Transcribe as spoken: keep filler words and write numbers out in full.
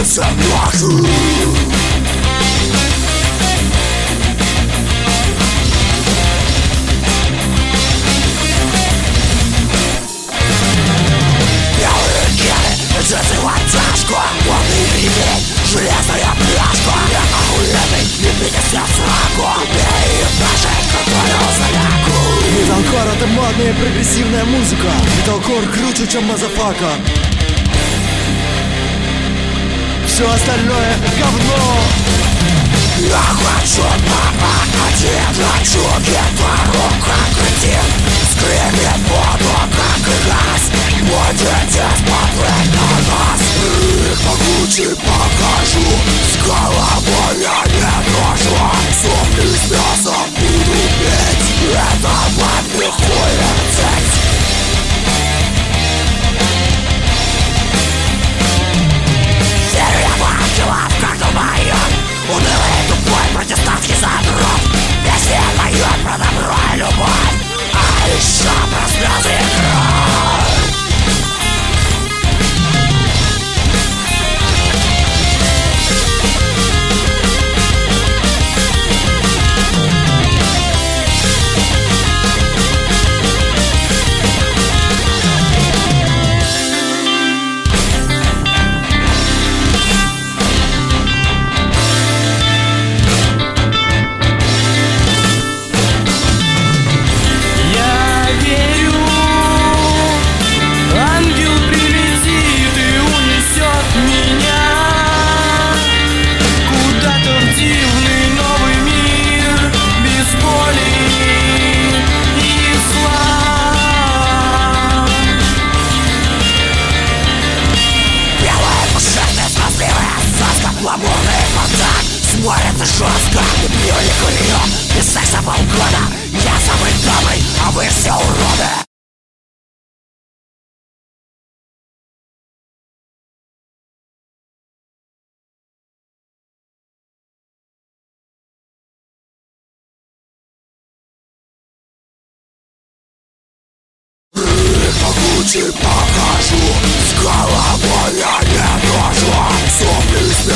сердце нахуй. Джинсы в оттяжку, полный ремень, железная пляшка. Я охуенный, не бейся в сраку. Бей ножей, которого заряку. Металкор — это модная и прогрессивная музыка. Металкор круче, чем мазафака. Все остальное — говно. Я хочу номер один, хочу гитару, как один. Скримит воду, как газ. Будете смотреть на нас. Их могучий покажу. С головой я не дрожу. Сопли с мясом буду петь. Это вам не хуй. Серия ангелов, как думаю. Унылый и тупой протестантский задрот. Песня поет про добро и любовь, а еще про слезы и кровь. Гламурный фонтан смотрится жестко. Не пью, не курю, без секса полгода. Я самый добрый, а вы все уроды. Могучий покажу, с головой я не дрожу. Сопли с